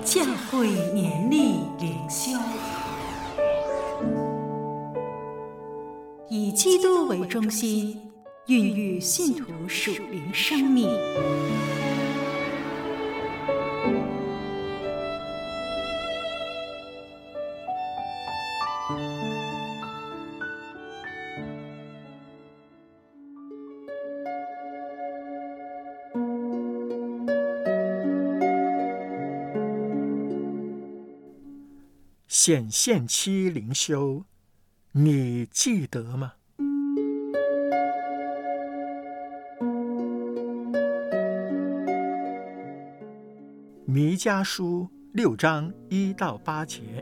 教会年历灵修，以基督为中心，孕育信徒属灵生命。 显现期灵修，你记得吗？弥迦书6章1到8节。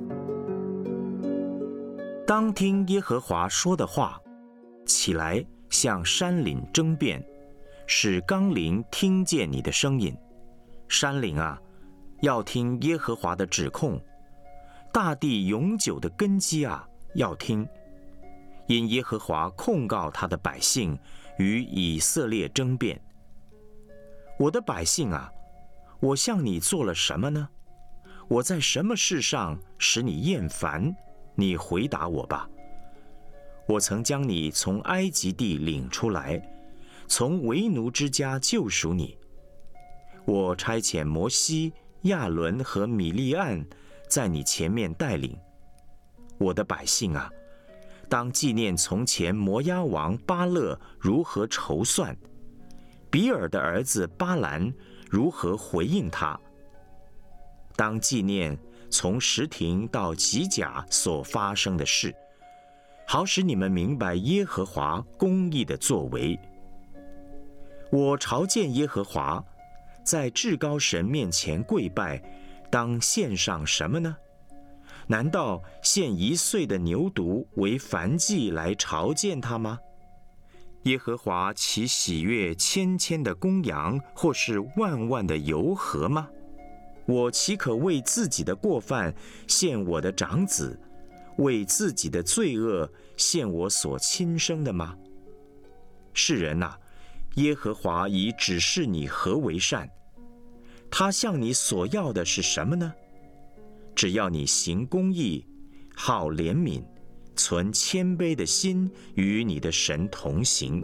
当听耶和华说的话，起来向山岭争辩，使冈陵听见你的声音。山岭啊，要听耶和华的指控；大地永久的根基啊，要听。因耶和华控告他的百姓，与以色列争辩。我的百姓啊，我向你做了什么呢？我在什么事上使你厌烦？你回答我吧。我曾将你从埃及地领出来，从为奴之家救赎你。我差遣摩西、亚伦和米利暗在你前面带领。我的百姓啊，当纪念从前摩押王巴勒如何筹算，比尔的儿子巴兰如何回应他。当纪念从什亭到吉甲所发生的事，好使你们明白耶和华公义的作为。我朝见耶和华，在至高神面前跪拜，当献上什么呢？难道献1岁的牛犊为燔祭来朝见他吗？耶和华岂喜悦千千的公羊，或是万万的油和吗？我岂可为自己的过犯献我的长子，为自己的罪恶献我所亲生的吗？世人啊，耶和华已指示你何为善，他向你所要的是什么呢？只要你行公义，好怜悯，存谦卑的心，与你的神同行。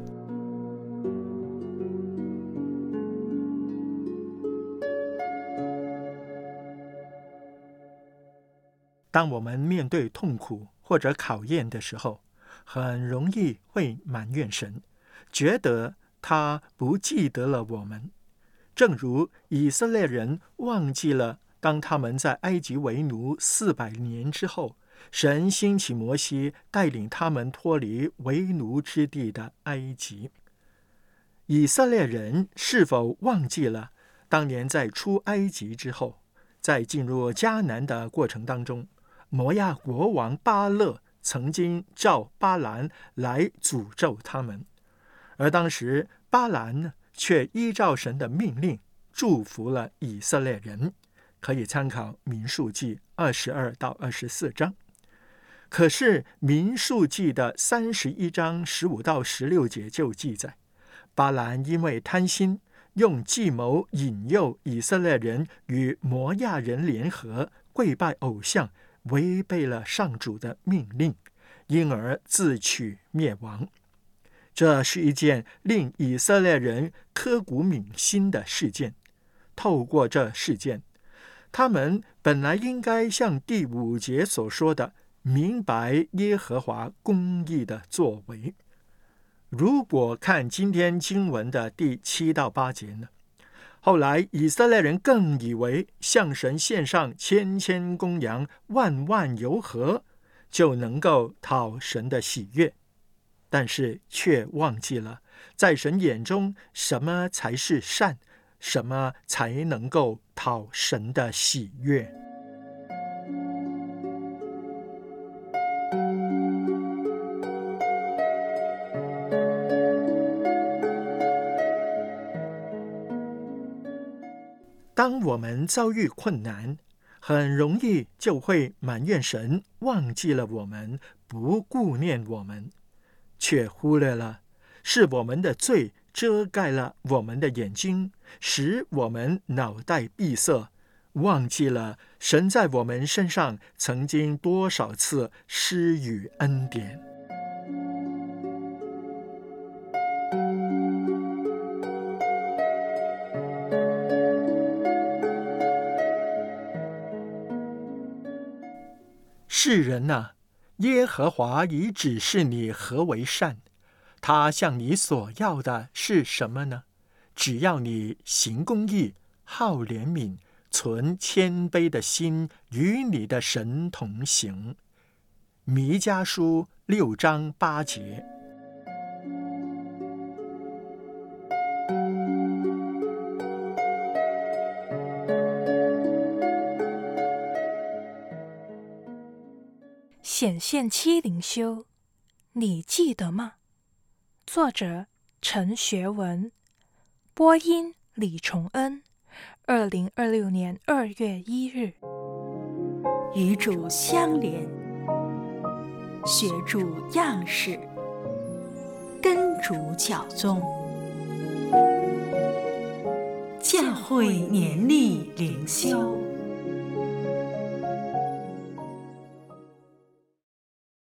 当我们面对痛苦或者考验的时候，很容易会埋怨神，觉得他不记得了我们。正如以色列人忘记了当他们在埃及为奴400年之后，神兴起摩西带领他们脱离为奴之地的埃及。以色列人是否忘记了当年在出埃及之后，在进入迦南的过程当中，摩押国王巴勒曾经召巴兰来诅咒他们，而当时巴兰却依照神的命令祝福了以色列人，可以参考民数记22到24章。可是民数记的31章15到16节就记载，巴兰因为贪心，用计谋引诱以色列人与摩押人联合，跪拜偶像，违背了上主的命令，因而自取灭亡。这是一件令以色列人刻骨铭心的事件。透过这事件，他们本来应该像第5节所说的，明白耶和华公义的作为。如果看今天经文的第7到8节呢？后来以色列人更以为向神献上千千公羊，万万油和，就能够讨神的喜悦，但是却忘记了在神眼中什么才是善，什么才能够讨神的喜悦。当我们遭遇困难，很容易就会埋怨神忘记了我们，不顾念我们，却忽略了是我们的罪遮盖了我们的眼睛，使我们脑袋闭塞， 忘记了神在我们身上曾经多少次施予恩典。世人啊，耶和华已指示你何为善，他向你所要的是什么呢？只要你行公义，好怜悯，存谦卑的心，与你的神同行。弥迦书6章8节。 显现期灵修，你记得吗？作者陈学文，播音李崇恩，2026年2月1日。 与主相连，学主样式，跟主教宗，教会年历灵修。